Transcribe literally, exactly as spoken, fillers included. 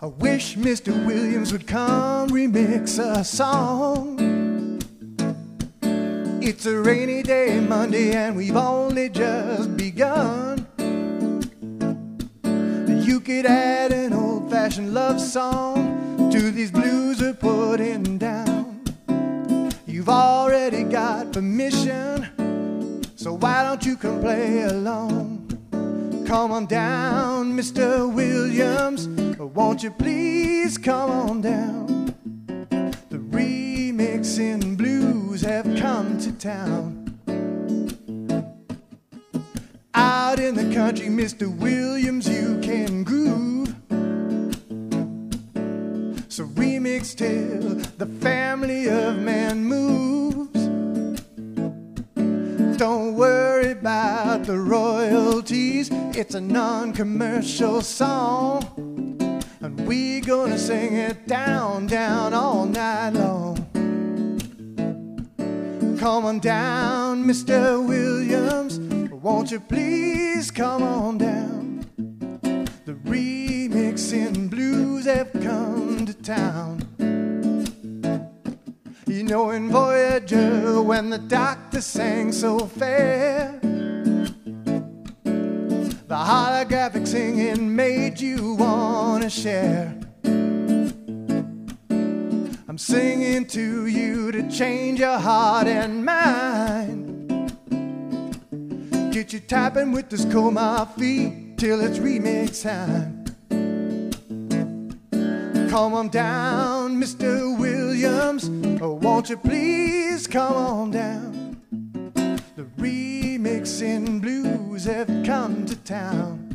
I wish Mister Williams would come remix a song. It's a rainy day Monday and we've only just begun. You could add an old-fashioned love song to these blues we're putting down. You've already got permission, so why don't you come play along? Come on down, Mister Williams, won't you please come on down? The remixing blues have come to town. Out in the country, Mister Williams, you can groove. So remix till the family of man moves. Don't worry about the royalties, it's a non-commercial song, and we gonna sing it down, down all night long. Come on down, Mister Williams, won't you please come on down? The remixing blues have come to town. You know in Voyager when the doctor sang so fair, the holographic singing made you wanna share. I'm singing to you to change your heart and mind. Get you tapping with this Coma feet till it's remix time. Come on down, Mister Williams, won't you please come on down? The remixing blues have come to town.